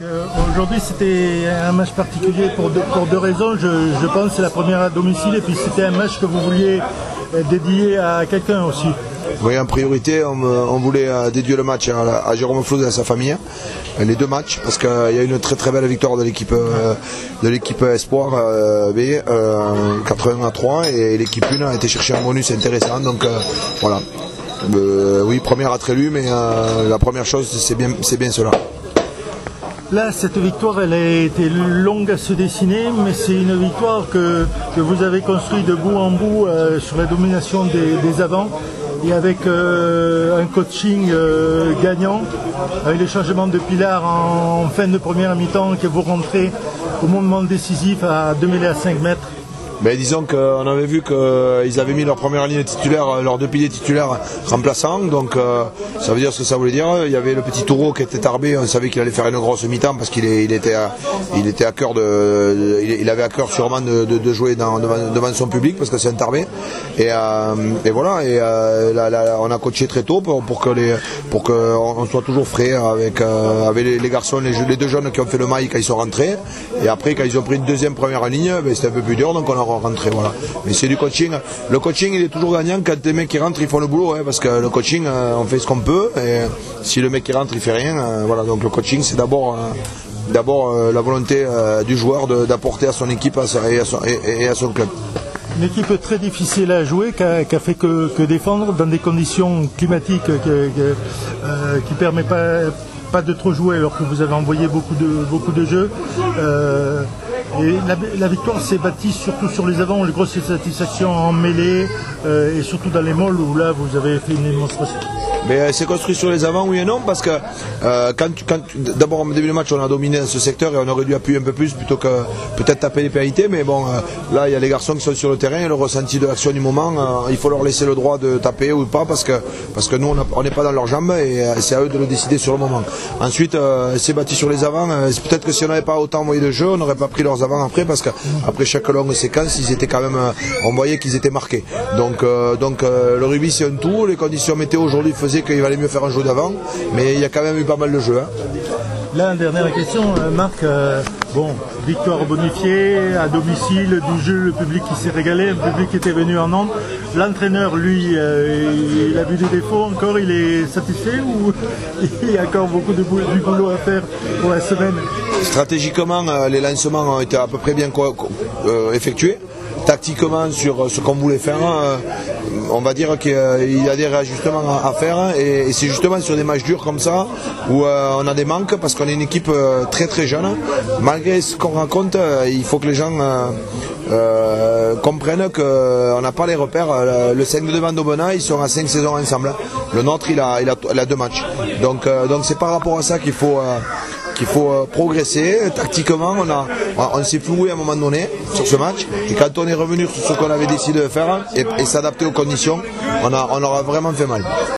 Aujourd'hui c'était un match particulier pour deux raisons. Je pense que c'est la première à domicile et puis c'était un match que vous vouliez dédier à quelqu'un aussi. Oui, en priorité, on voulait dédier le match à Jérôme Flouz et à sa famille, les deux matchs, parce qu'il y a une très très belle victoire de l'équipe Espoir B, 80-3, et l'équipe 1 a été chercher un bonus intéressant, donc voilà. Oui, première à Trélu, mais la première chose, c'est bien cela. Là, cette victoire, elle a été longue à se dessiner, mais c'est une victoire que vous avez construite de bout en bout sur la domination des avants et avec un coaching gagnant, avec les changements de Pilar en fin de première mi-temps, que vous rentrez au moment décisif à 2 mêlées à 5 mètres. Mais disons qu'on avait vu qu'ils avaient mis leur première ligne titulaire, leurs deux piliers titulaires remplaçants, donc ça veut dire ce que ça voulait dire. Il y avait le petit taureau qui était tarbé, on savait qu'il allait faire une grosse mi-temps parce qu'il était à cœur il avait à cœur sûrement de jouer devant son public parce que c'est un tarbé. Et voilà, là, on a coaché très tôt pour qu'on soit toujours frais avec les garçons, les deux jeunes qui ont fait le mail quand ils sont rentrés. Et après quand ils ont pris une deuxième première ligne, c'était un peu plus dur, donc on a rentré, voilà. Mais c'est du coaching. Le coaching il est toujours gagnant quand les mecs qui rentrent ils font le boulot, parce que le coaching on fait ce qu'on peut et si le mec qui rentre il fait rien, voilà. Donc le coaching c'est d'abord la volonté du joueur d'apporter à son équipe et à son club. Une équipe très difficile à jouer, qui a fait que défendre dans des conditions climatiques qui ne permettent pas de trop jouer alors que vous avez envoyé beaucoup de jeux. Et la victoire s'est bâtie surtout sur les avants, les grosses satisfactions en mêlée et surtout dans les molles où là vous avez fait une démonstration. Mais c'est construit sur les avants, oui et non, parce que d'abord au début du match on a dominé ce secteur et on aurait dû appuyer un peu plus plutôt que peut-être taper les pénalités, mais bon là il y a les garçons qui sont sur le terrain et le ressenti de l'action du moment, il faut leur laisser le droit de taper ou pas parce que nous on n'est pas dans leurs jambes et c'est à eux de le décider sur le moment. Ensuite c'est bâti sur les avants, peut-être que si on n'avait pas autant envoyé de jeu on n'aurait pas pris leurs avants après parce qu'après chaque longue séquence ils étaient quand même, on voyait qu'ils étaient marqués. Donc le rugby c'est un tout, les conditions météo aujourd'hui faisaient qu'il valait mieux faire un jeu d'avant, mais il y a quand même eu pas mal de jeux. Là, dernière question, Marc, victoire bonifiée, à domicile, du jeu, le public qui s'est régalé, le public qui était venu en Nantes. L'entraîneur, lui, il a vu des défauts encore, il est satisfait ou il y a encore beaucoup du boulot à faire pour la semaine? Stratégiquement, les lancements ont été à peu près bien effectués. Tactiquement sur ce qu'on voulait faire, on va dire qu'il y a des réajustements à faire et c'est justement sur des matchs durs comme ça où on a des manques parce qu'on est une équipe très très jeune. Malgré ce qu'on raconte, il faut que les gens comprennent qu'on n'a pas les repères. Le 5 de devant d'Aubenas, ils sont à 5 saisons ensemble. Le nôtre, il a 2 matchs. Donc c'est par rapport à ça qu'il faut progresser. Tactiquement, on s'est floué à un moment donné sur ce match et quand on est revenu sur ce qu'on avait décidé de faire et s'adapter aux conditions, on aura vraiment fait mal.